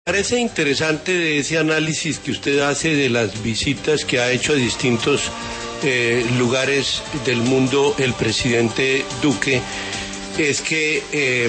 Parece interesante de ese análisis que usted hace de las visitas que ha hecho a distintos lugares del mundo el presidente Duque, es que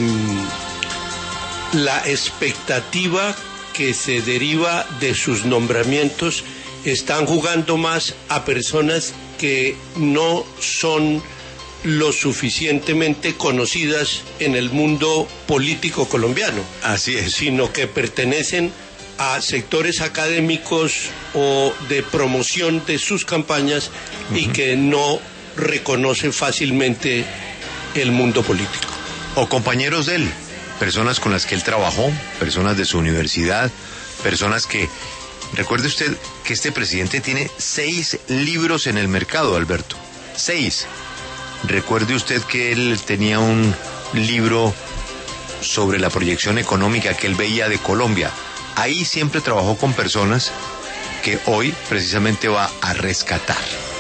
la expectativa que se deriva de sus nombramientos están jugando más a personas que no son lo suficientemente conocidas en el mundo político colombiano. Así es. Sino que pertenecen a sectores académicos o de promoción de sus campañas y que no reconoce fácilmente el mundo político. O compañeros de él, personas con las que él trabajó, personas de su universidad, personas que... Recuerde usted que este presidente tiene 6 libros en el mercado, Alberto. 6. Recuerde usted que él tenía un libro sobre la proyección económica que él veía de Colombia. Ahí siempre trabajó con personas que hoy precisamente va a rescatar.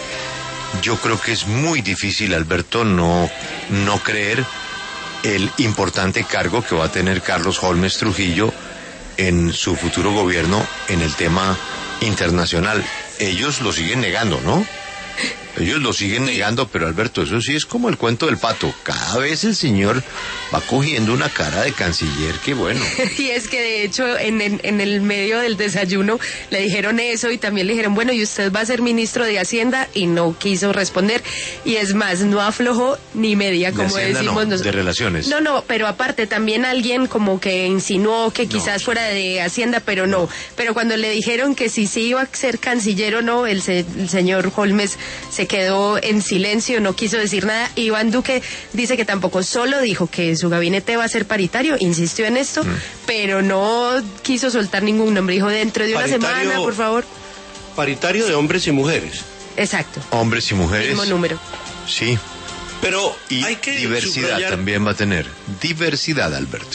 Yo creo que es muy difícil, Alberto, no creer el importante cargo que va a tener Carlos Holmes Trujillo en su futuro gobierno en el tema internacional. Ellos lo siguen negando, ¿no? Ellos lo siguen negando, pero Alberto, eso sí es como el cuento del pato. Cada vez el señor va cogiendo una cara de canciller, que bueno. Y es que de hecho en el medio del desayuno le dijeron eso y también le dijeron, bueno, y usted va a ser ministro de Hacienda, y no quiso responder. Y es más, no aflojó ni media, como Hacienda, decimos no, nosotros. De relaciones. No, pero aparte también alguien como que insinuó que quizás fuera de Hacienda, pero no. Pero cuando le dijeron que si sí iba a ser canciller o no, el señor Holmes se quedó en silencio, no quiso decir nada. Iván Duque dice que tampoco, solo dijo que su gabinete va a ser paritario, insistió en esto, pero no quiso soltar ningún nombre. Dijo, dentro de una semana, por favor. Paritario de hombres y mujeres. Exacto. Hombres y mujeres. Mismo número. Sí. Pero y hay que diversidad subrayar... también va a tener. Diversidad, Alberto.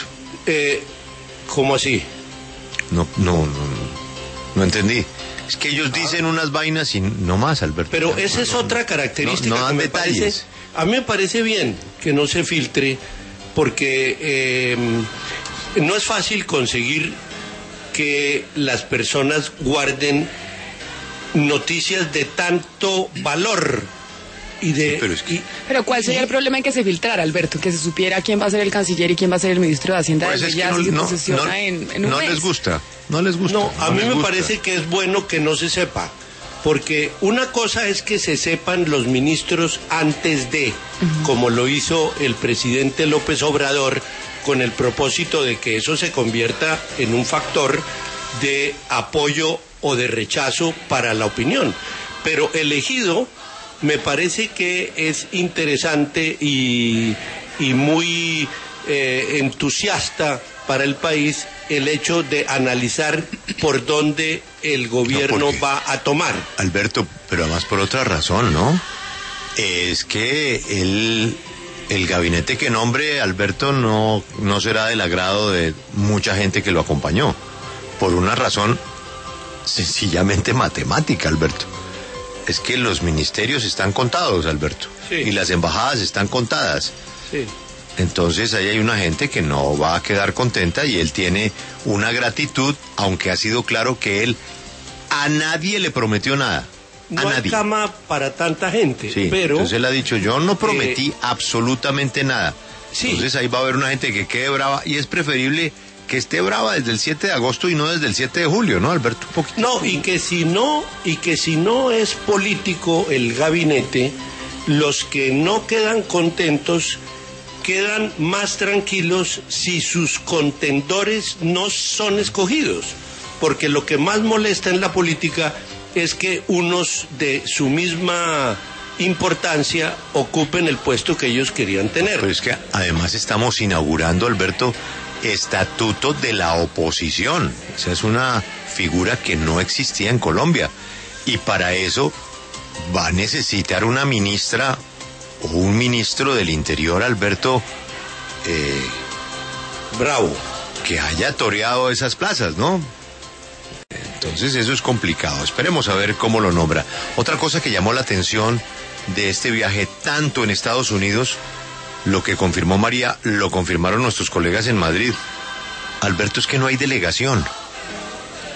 ¿Cómo así? No entendí. Es que ellos dicen unas vainas y no más, Alberto. Pero esa es otra característica no dan que me detalles. parece... A mí me parece bien que no se filtre, porque no es fácil conseguir que las personas guarden noticias de tanto valor. Pero ¿cuál sería el problema en que se filtrara, Alberto? Que se supiera quién va a ser el canciller y quién va a ser el ministro de Hacienda. Pues es que en un mes. les gusta. No les gusta. No, a mí me parece que es bueno que no se sepa. Porque una cosa es que se sepan los ministros antes de, como lo hizo el presidente López Obrador, con el propósito de que eso se convierta en un factor de apoyo o de rechazo para la opinión. Pero elegido, me parece que es interesante y muy entusiasta para el país el hecho de analizar por dónde el gobierno va a tomar. Alberto, pero además por otra razón, ¿no? Es que el gabinete que nombre Alberto no será del agrado de mucha gente que lo acompañó, por una razón sencillamente matemática, Alberto. Es que los ministerios están contados, Alberto, sí. Y las embajadas están contadas. Sí. Entonces ahí hay una gente que no va a quedar contenta y él tiene una gratitud, aunque ha sido claro que él a nadie le prometió nada. No hay cama para tanta gente, sí, pero... Entonces él ha dicho, yo no prometí absolutamente nada. Sí. Entonces ahí va a haber una gente que quede brava y es preferible que esté brava desde el 7 de agosto y no desde el 7 de julio, ¿no, Alberto? Un poquito. No, y que si no es político el gabinete, los que no quedan contentos quedan más tranquilos si sus contendores no son escogidos, porque lo que más molesta en la política es que unos de su misma importancia ocupen el puesto que ellos querían tener. Pero es que además estamos inaugurando, Alberto, estatuto de la oposición. Esa es una figura que no existía en Colombia, y para eso va a necesitar una ministra o un ministro del Interior, Alberto, bravo, que haya toreado esas plazas, ¿no? Entonces eso es complicado. Esperemos a ver cómo lo nombra. Otra cosa que llamó la atención de este viaje, tanto en Estados Unidos, lo que confirmó María, lo confirmaron nuestros colegas en Madrid, Alberto, es que no hay delegación.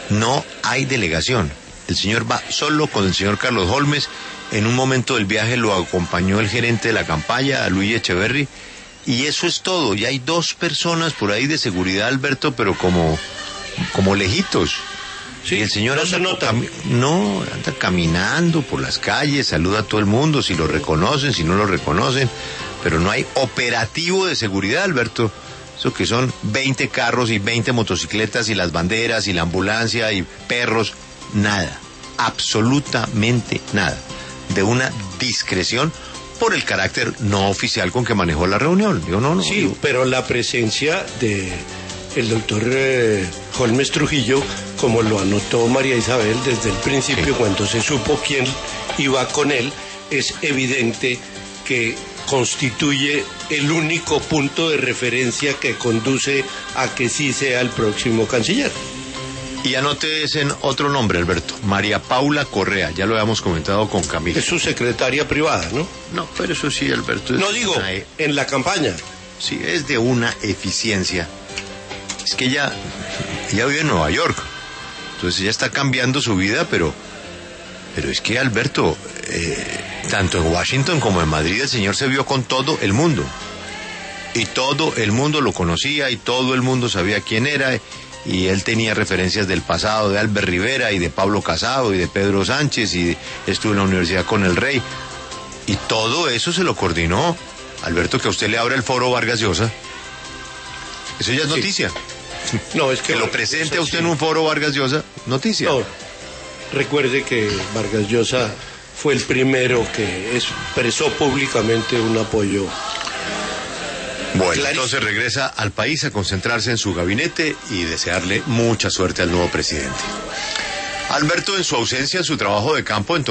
No hay delegación. El señor va solo con el señor Carlos Holmes. En un momento del viaje lo acompañó el gerente de la campaña, Luis Echeverry, y eso es todo. Y hay 2 personas por ahí de seguridad, Alberto, pero como lejitos. Sí, y el señor no se nota. Anda caminando por las calles, saluda a todo el mundo, si lo reconocen, si no lo reconocen, pero no hay operativo de seguridad, Alberto. Eso que son 20 carros y 20 motocicletas y las banderas y la ambulancia y perros, nada, absolutamente nada. De una discreción por el carácter no oficial con que manejó la reunión. Sí, pero la presencia de el doctor Holmes Trujillo, como lo anotó María Isabel desde el principio, sí, cuando se supo quién iba con él, es evidente que constituye el único punto de referencia que conduce a que sí sea el próximo canciller. Y anote ese otro nombre, Alberto, María Paula Correa, ya lo habíamos comentado con Camila. Es su secretaria privada, ¿no? No, pero eso sí, Alberto. No digo, en la campaña. Sí, es de una eficiencia. Es que ella vive en Nueva York, entonces ella está cambiando su vida, pero es que, Alberto, tanto en Washington como en Madrid el señor se vio con todo el mundo. Y todo el mundo lo conocía y todo el mundo sabía quién era. Y él tenía referencias del pasado de Albert Rivera y de Pablo Casado y de Pedro Sánchez, y estuvo en la universidad con el rey. Y todo eso se lo coordinó. Alberto, que a usted le abra el foro Vargas Llosa. Eso ya es noticia. No, es que lo presente a usted en un foro Vargas Llosa, noticia. No, recuerde que Vargas Llosa fue el primero que expresó públicamente un apoyo. Bueno, clarísimo. Entonces regresa al país a concentrarse en su gabinete y desearle mucha suerte al nuevo presidente. Alberto, en su ausencia, en su trabajo de campo, entonces